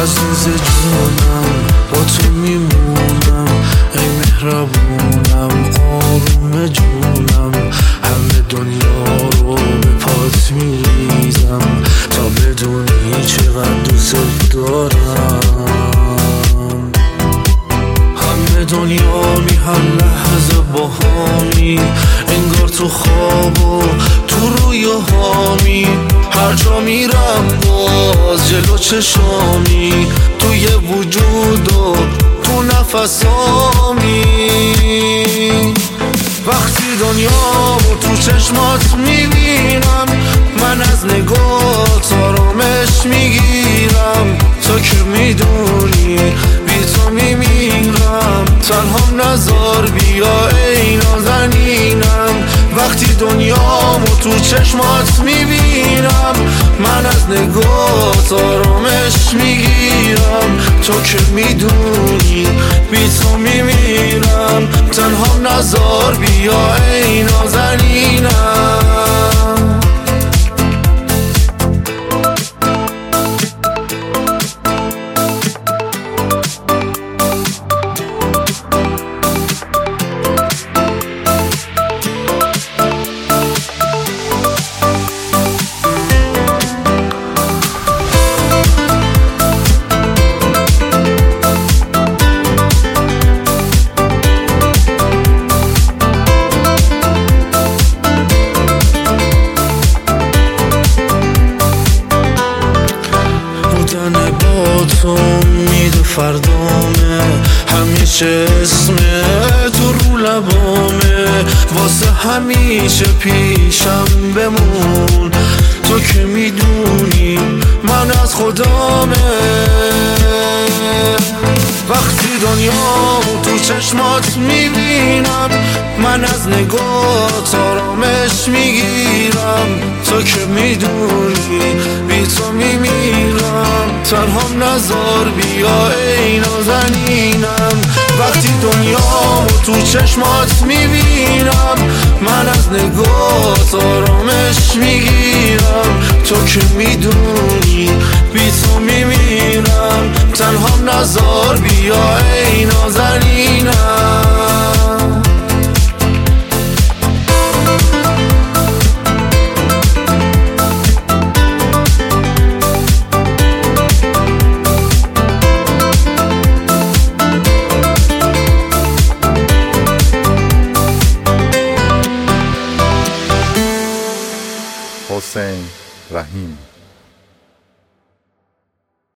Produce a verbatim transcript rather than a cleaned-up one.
عزیز جونم با تو میمونم، ای مهربونم آروم جونم. همه دنیا رو به پات میریزم تا بدونی چقدر دوست دارم. همه دنیا می هر لحظه با همی، انگار تو خواب و تو رویاهامی. هر جا میرم باز جلو چشامی، توی وجود و تو نفسامی. وقتی دنیامو تو چشمات میبینم، من از نگات آرامش میگیرم. تو که میدونی بی تو میمیرم، تنهام نذار بیا ای نازنینم. وقتی دنیامو تو چشمات میبینم، من از نگات آرامش میگیرم. تو که میدونی بی تو میمیرم، تنهام نذار بیا ای نازنینم. تو امید فردامه، همیشه اسمه تو رو لبامه. واسه همیشه پیشم بمون، تو که میدونی من از خدامه. وقتی دنیامو تو چشمات میبینم، من از نگات آرامش میگیرم. تو که میدونی بی تو میمیرم، تنهام نذار بیا ای نازنینم. وقتی دنیامو تو چشمات میبینم، من از نگات آرامش میگیرم. تو که میدونی بی تو میمیرم، تنهام نذار بیا ای نازنینم. حسین رحیم.